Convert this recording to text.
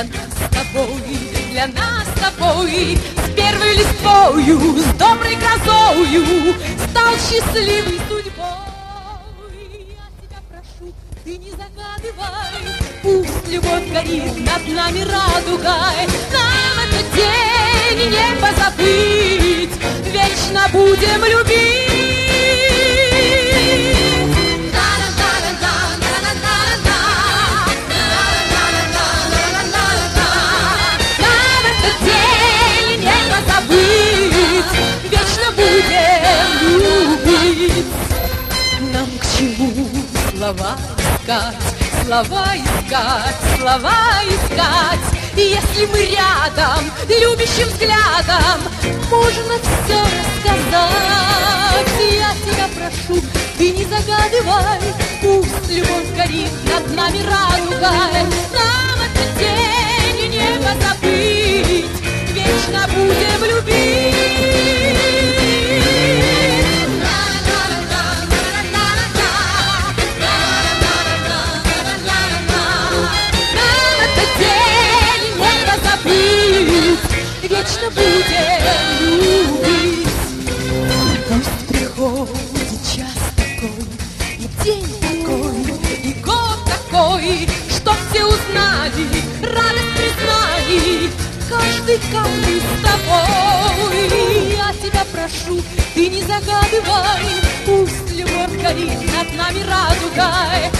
для нас с тобой, для нас с тобой. С первой листвою, с доброй грозою стал счастливый судьбой. Я тебя прошу, ты не загадывай, пусть любовь горит над нами радугой. Нам этот день не позабыть, вечно будем любить. Вечно будем любить. Нам к чему слова искать, слова искать, слова искать, если мы рядом, любящим взглядом можно все рассказать. Я тебя прошу, ты не загадывай, пусть любовь горит над нами радугой. Нам этот день не позабыть, вечно будем любить. Нам этот день не позабыть, вечно будем любить. Пусть приходит час такой, и день такой, и год такой, чтоб все узнали радость признаний. Каждый с тобой. Я тебя прошу, ты не загадывай, пусть любовь горит над нами радугой.